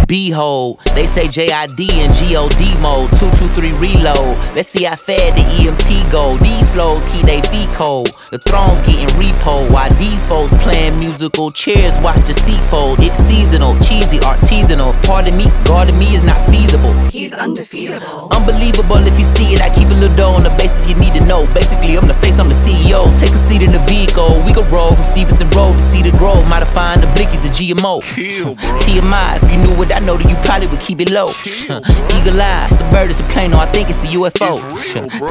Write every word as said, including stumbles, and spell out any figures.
behold. They say J I D and G O D mode, two two three reload. Let's see how fast the E M T go. These flows keep they feet cold. The throne's getting repo, while these folks playing musical chairs, watch the seat fold. It's seasonal, cheesy, artisanal. Pardon me, guarding me is not feasible. He's undefeatable. Unbelievable if you see it. I keep a little dough on the basis you need to know. Basically, I'm the face, I'm the C E O. Take a seat in the vehicle. We go roll from Stevenson Road to Cedar Grove. Modifying the blickies a G M O. Kill, bro. T M I, if you knew what I know, then you probably would keep it low. Kill, Eagle eye, it's a bird, it's a plane, no, I think it's a U F O. It's real, bro.